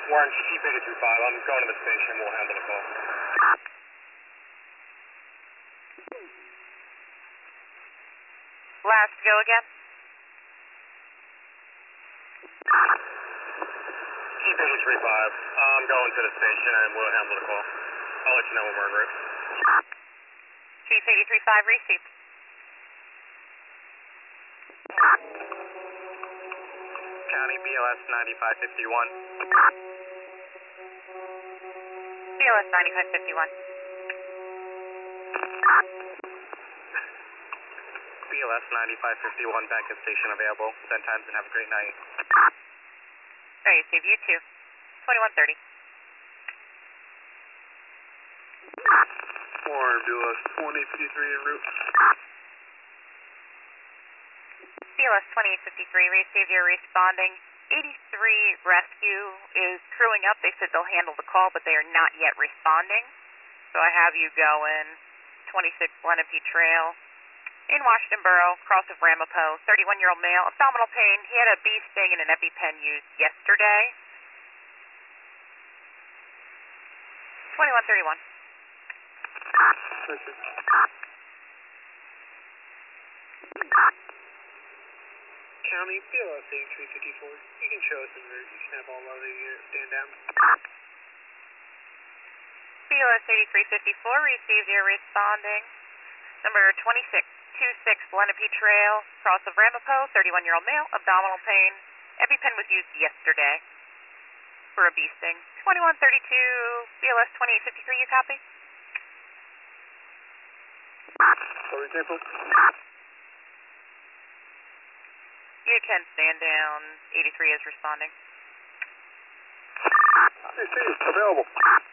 Warren, Chief 835, I'm going to the station. We'll handle the call. Last go again. Chief 835, I'm going to the station and we'll handle the call. I'll let you know when we're en route. Chief 835 received. County BLS 9551. BLS 9551. BLS 9551, back at station available. Send times and have a great night. Alright, Steve, you too. 2130. Warren, BLS 2853 en route. BLS 2853 received. You're responding. 83 rescue is crewing up. They said they'll handle the call, but they are not yet responding. So I have you going 26 Lenape Trail in Washington Borough, cross of Ramapo, 31-year-old male, abdominal pain. He had a bee sting and an EpiPen used yesterday. 2131. County BLS 8354. You can show us en route. You can have all other units stand down. BLS 8354 received. You're responding. Number 2626 Lenape Trail, cross of Ramapo, 31-year-old male, abdominal pain. EpiPen was used yesterday for a bee sting. 2132 BLS 2853. You copy? For example. You can stand down. 83 is responding. Available.